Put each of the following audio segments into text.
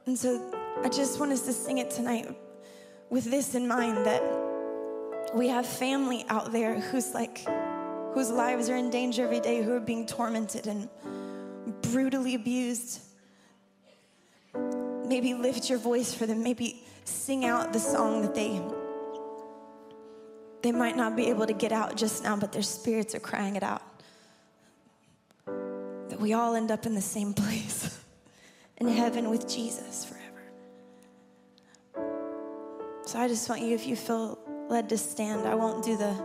And so I just want us to sing it tonight with this in mind, that we have family out there whose lives are in danger every day, who are being tormented and brutally abused. Maybe lift your voice for them. Maybe sing out the song that they might not be able to get out just now, but their spirits are crying it out. That we all end up in the same place, in heaven with Jesus forever. So I just want you, if you feel led to stand, I won't do the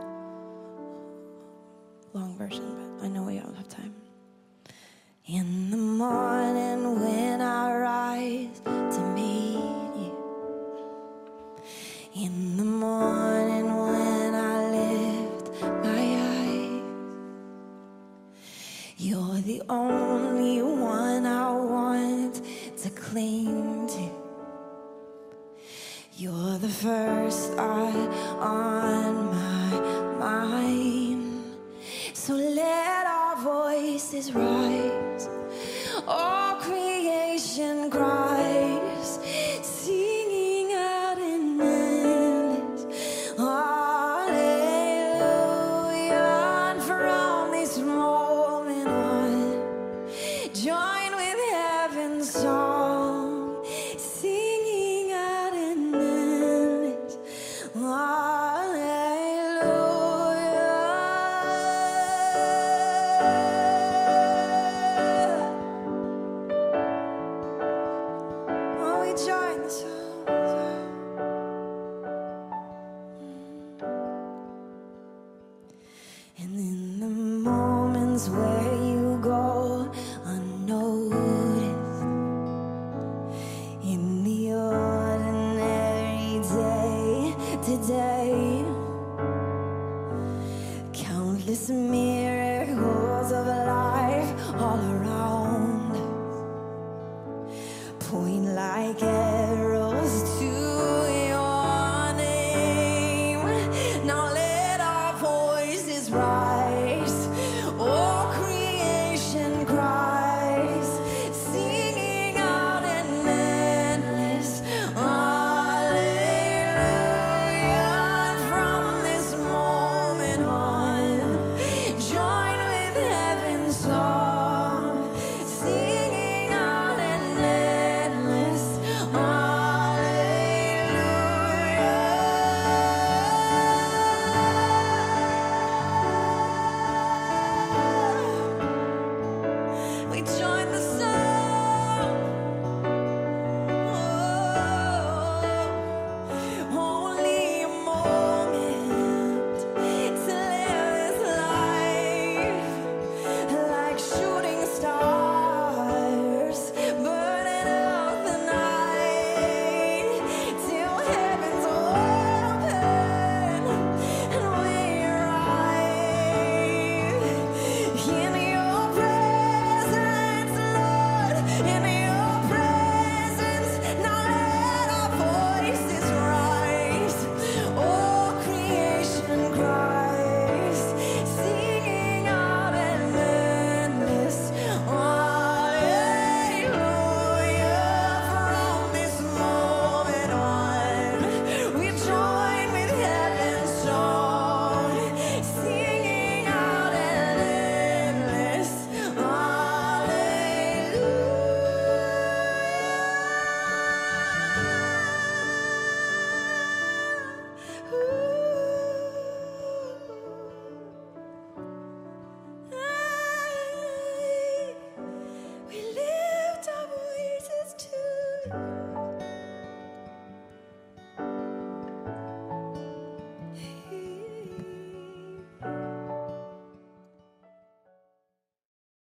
long version, but I know we all have time. In the morning when I rise to meet you, in the morning when I lift my eyes, you're the only one I want to cling to. You're the first thought on my mind. So let our voices rise, all creation cries, singing out in endless hallelujah. And from this moment on, join with heaven's song, singing out in endless join the song. And in the moments where you go unnoticed, in the ordinary day to day, countless miracles of life all around us point like arrows to